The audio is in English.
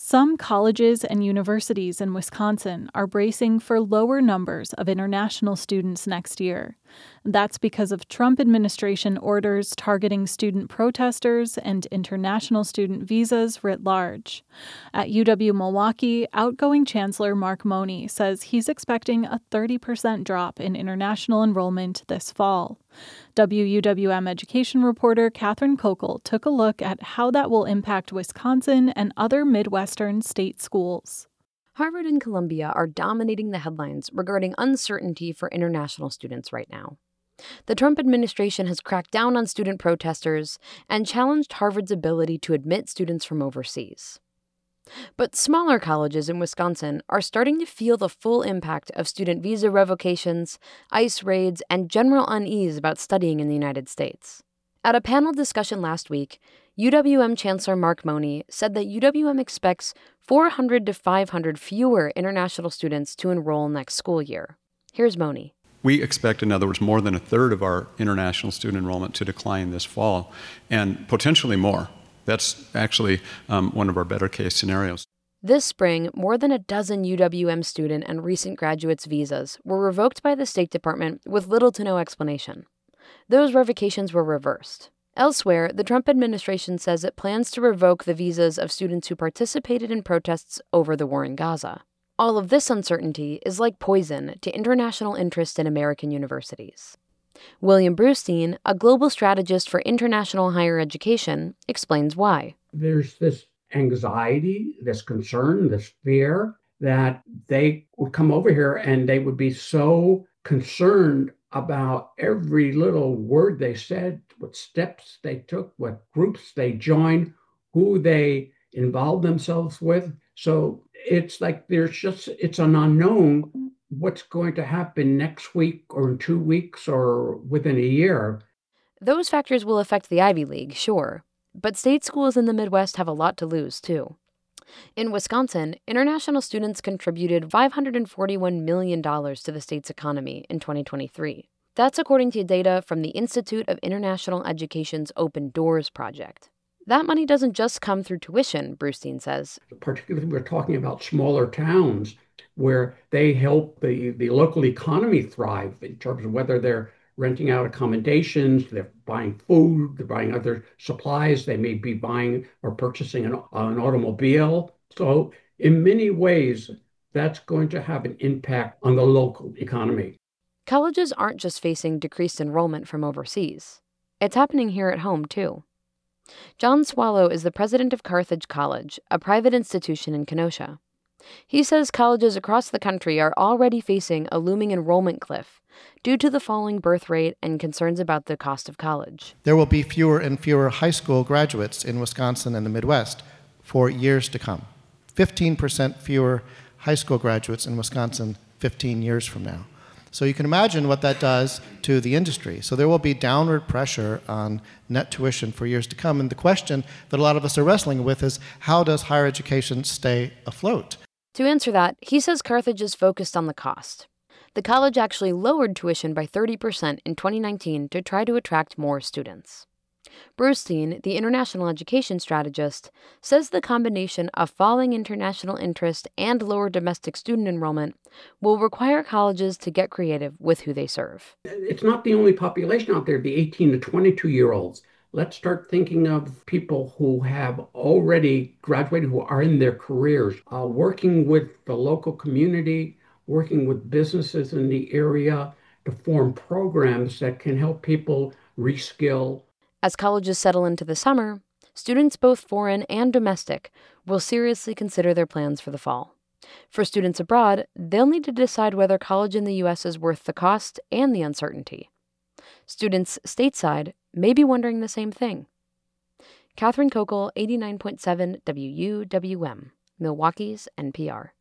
Some colleges and universities in Wisconsin are bracing for lower numbers of international students next year. That's because of Trump administration orders targeting student protesters and international student visas writ large. At UW-Milwaukee, outgoing Chancellor Mark Money says he's expecting a 30% drop in international enrollment this fall. WUWM education reporter Catherine Kokel took a look at how that will impact Wisconsin and other Midwestern state schools. Harvard and Columbia are dominating the headlines regarding uncertainty for international students right now. The Trump administration has cracked down on student protesters and challenged Harvard's ability to admit students from overseas. But smaller colleges in Wisconsin are starting to feel the full impact of student visa revocations, ICE raids, and general unease about studying in the United States. At a panel discussion last week, UWM Chancellor Mark Money said that UWM expects 400 to 500 fewer international students to enroll next school year. Here's Money. We expect, in other words, more than a third of our international student enrollment to decline this fall, and potentially more. That's actually one of our better case scenarios. This spring, more than a dozen UWM student and recent graduates' visas were revoked by the State Department with little to no explanation. Those revocations were reversed. Elsewhere, the Trump administration says it plans to revoke the visas of students who participated in protests over the war in Gaza. All of this uncertainty is like poison to international interest in American universities. William Brustein, a global strategist for international higher education, explains why. There's this anxiety, this concern, this fear that they would come over here and they would be so concerned about every little word they said, what steps they took, what groups they joined, who they involved themselves with. So it's like it's an unknown what's going to happen next week or in 2 weeks or within a year. Those factors will affect the Ivy League, sure, but state schools in the Midwest have a lot to lose, too. In Wisconsin, international students contributed $541 million to the state's economy in 2023. That's according to data from the Institute of International Education's Open Doors project. That money doesn't just come through tuition, Brustein says. Particularly, we're talking about smaller towns where they help the local economy thrive in terms of whether they're renting out accommodations, they're buying food, they're buying other supplies, they may be buying or purchasing an automobile. So in many ways, that's going to have an impact on the local economy. Colleges aren't just facing decreased enrollment from overseas. It's happening here at home, too. John Swallow is the president of Carthage College, a private institution in Kenosha. He says colleges across the country are already facing a looming enrollment cliff due to the falling birth rate and concerns about the cost of college. There will be fewer and fewer high school graduates in Wisconsin and the Midwest for years to come. 15% fewer high school graduates in Wisconsin 15 years from now. So you can imagine what that does to the industry. So there will be downward pressure on net tuition for years to come. And the question that a lot of us are wrestling with is, how does higher education stay afloat? To answer that, he says Carthage is focused on the cost. The college actually lowered tuition by 30% in 2019 to try to attract more students. Brustein, the international education strategist, says the combination of falling international interest and lower domestic student enrollment will require colleges to get creative with who they serve. It's not the only population out there, the 18 to 22-year-olds. Let's start thinking of people who have already graduated, who are in their careers, working with the local community, working with businesses in the area to form programs that can help people reskill. As colleges settle into the summer, students both foreign and domestic will seriously consider their plans for the fall. For students abroad, they'll need to decide whether college in the U.S. is worth the cost and the uncertainty. Students stateside may be wondering the same thing. Catherine Kokel, 89.7 WUWM, Milwaukee's NPR.